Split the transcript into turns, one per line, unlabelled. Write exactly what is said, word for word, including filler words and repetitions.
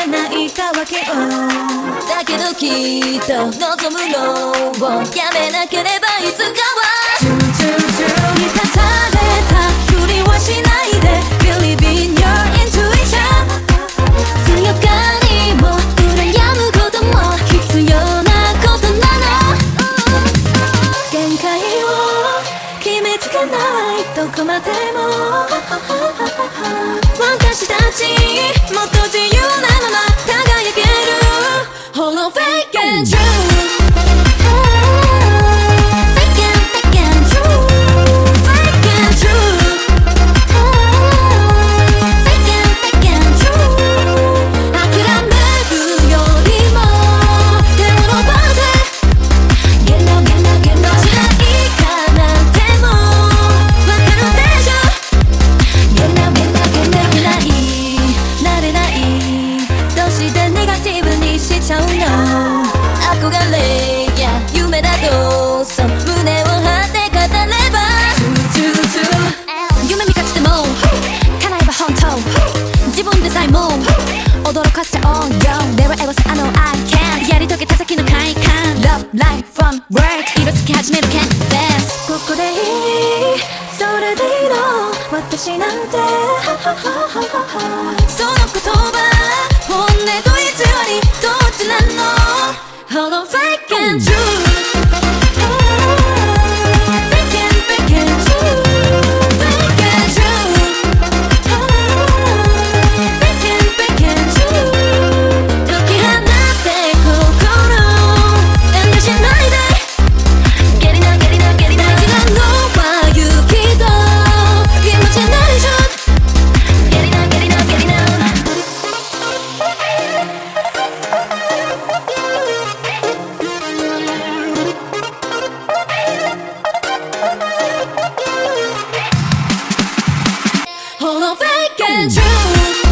ゃないたわけよ。だけどきっと望むのをやめなければいつかはトゥトゥトゥ満たされたふりはしないで Believe in your intuition 強がりも羨むことも必要なことなの。限界を決めつけないどこまでも私たちもっと自由なまま輝ける Holo fake and true Fake and fake and true Fake and true Fake and fake and true 諦めるよりも手を伸ばせ Get low, get low, get low しないかなんてもわかるでしょ Get low, get low, get low できないなれないどうしてネガティブにしちゃうの憧れや夢だとそう胸を張って語れば夢見かけても叶えば本当自分でさえも驚かせちゃおうよ Never ever say I know I can やり遂げた先の快感 Love, life, fun, work 色つき始める Can't dance ここでいいそれでいいの私なんてその言葉本音と偽りどっちなの Holo fake and true Fake and fake and true Fake and true Fake and fake and true 解き放って心遠慮しないで Get it now, get it now, get it now 違うのは勇気とイマジネーション Get it now, get it now, get it now Holo fake and true